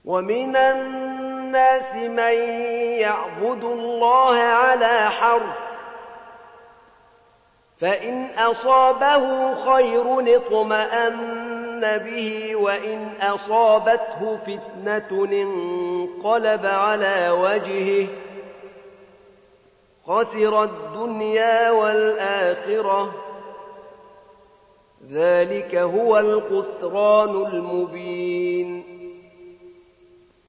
ومن الناس من يعبد الله على حرف فإن أصابه خير اطمأن به وإن أصابته فتنة انقلب على وجهه خسر الدنيا والآخرة ذلك هو الخسران المبين